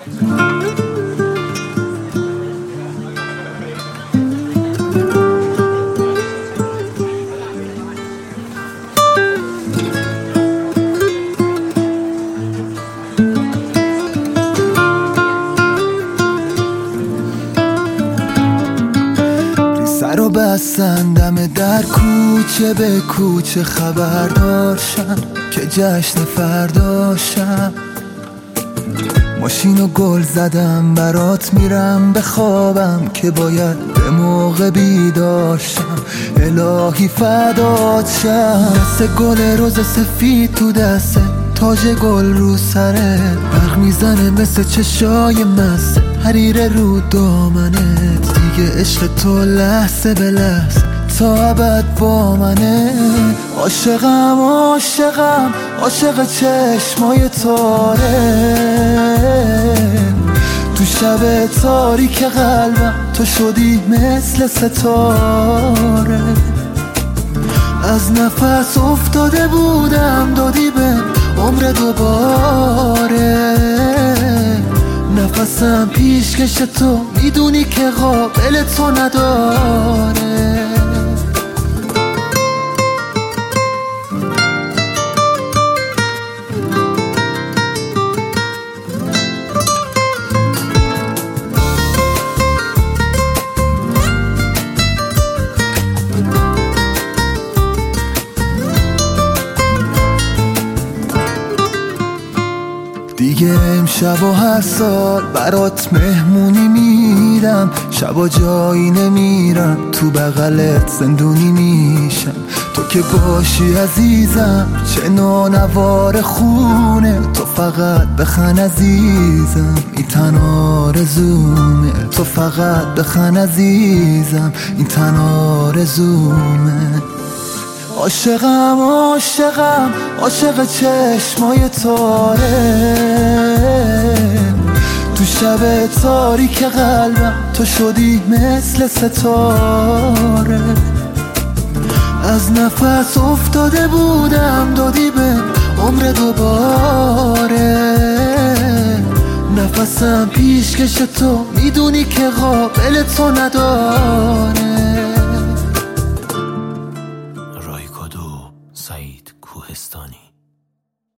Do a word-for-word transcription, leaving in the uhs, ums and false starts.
رو بستن دم در کوچه به کوچه خبردارشم که جشن فرداشم. ماشین و گل زدم برات میرم بخوابم که باید به موقع بیدارشم. الهی فدات شم. مثل گل روز سفید تو دسته، تاج گل رو سره، برق میزنه مثل چشای مست، حریر رو دامنت. دیگه عشق تو لحظه به لحظه تا ابد با منه. عاشقم عاشقم عاشق چشمای تاره، تو شب تاریک قلبم تو شدی مثل ستاره. از نفس افتاده بودم دادی به عمر دوباره. نفسم پیشکش تو میدونی که قابل تو نداره. دیگه امشب و هر سال برات مهمونی میرم، شبا جایی نمیرم تو بغلت زندونی میشم. تو که باشی عزیزم چه نانوار خونه، تو فقط بخن عزیزم این تن آرزومه. تو فقط بخن عزیزم این تن آرزومه. عاشقم عاشقم عاشق چشمای تاره، تو شب تاریک قلبم تو شدی مثل ستاره. از نفس افتاده بودم دادی به عمر دوباره. نفسم پیشکش تو میدونی که قابل تو نداره. سعید کوهستانی.